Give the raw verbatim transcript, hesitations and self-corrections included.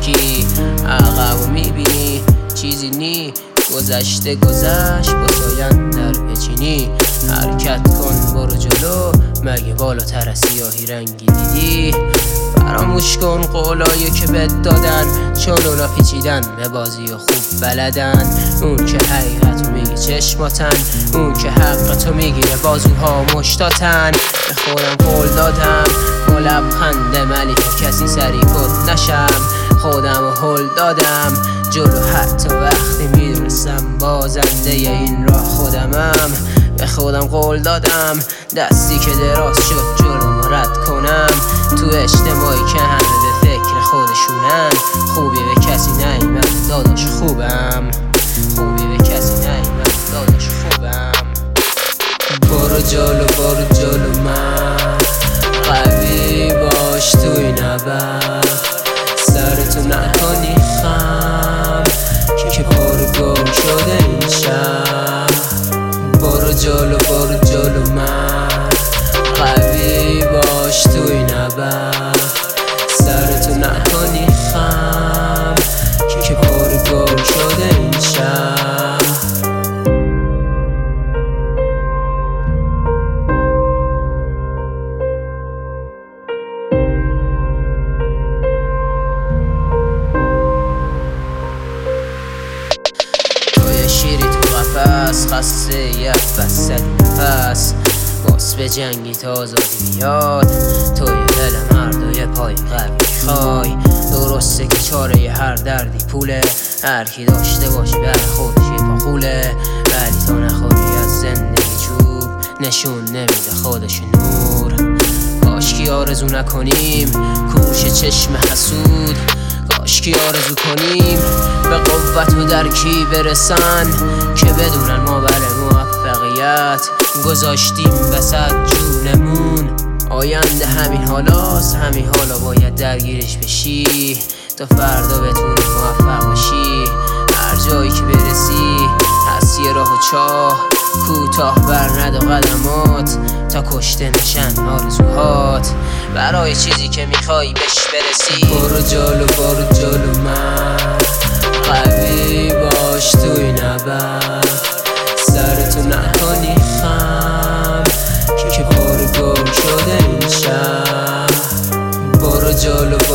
کی عقب میبینی چیزی نی گذشته گذشت با ساین در بچینی حرکت کن برو جلو مگه بالاتر از سیاهی رنگی دیدی فراموش کن قولایی که بهت دادن چون اونا پیچیدن به بازی و خوب بلدن اون که حقیقتو میگه چشماتن اون که حقتو میگیره بازوها مشتاتن به خودم قول دادم با لبخند ملیح کسی سری کد نشم خودم و هل دادم جلو حتی وقتی میدونستم بازنده این راه خودمم به خودم قول دادم دستی که دراز شد جلو رد کنم تو اجتماعی که همه به فکر خودشونن خوبی به کسی نیمد داداش خوبم خوبی به کسی نیمد داداش خوبم برو جلو برو جلو من قوی باش توی نبرد سرتو نکنی خم که پارو گم شده این شب برو جلو برو جلو من قوی باش توی نبرد سرتو نکنی خم که پارو گم شده این شب شیری تو قفس خسته یه بس نفس باس به جنگی تا آزادی بیاد توی دل مرد و یه پای قوی خای درسته که چاره ی هر دردی پوله هر کی داشته باشی برای خودش یه پا خوله ولی تا نخوری از زندگی چوب نشون نمیده خودش نور کاشکی آرزو نکنیم کوش چشم حسود کاشکی آرزو کنیم به قوت و درکی برسن که بدونن ما برای موفقیت گذاشتیم وسط جونمون آینده همین حالاست همین حالا باید درگیرش بشی تا فردا بتونی موفق بشی هر جایی که برسی هست یه راه و چاه کوتاه بر ندا قدمات تا کشته نشن آرزوهات برای چیزی که میخوای بهش برسی برو جلو برو جلو من قوی باش توی نبرد سرتو نکنی خم که پارو گم شده این شب برو جلو